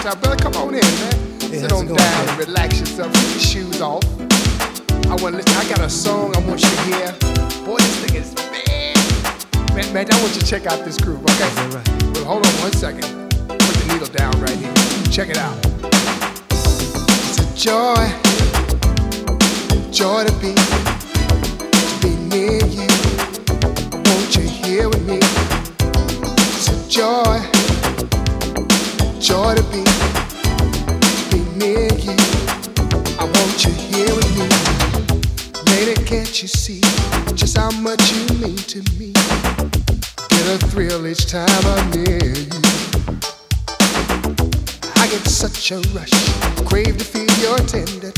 time. Brother, come on in, man. Sit on down and relax yourself. Take your shoes off. I want to listen. I got a song I want you to hear. Boy, this thing is bad. Man, I want you to check out this groove, okay? Right. Well, hold on 1 second. Put the needle down right here. Check it out. It's a joy to be near you. Won't you hear with me? It's a joy to be near you. I want you here with me. Lady, can't you see just how much you mean to me? Get a thrill each time I'm near you. I get such a rush, crave to feel your tender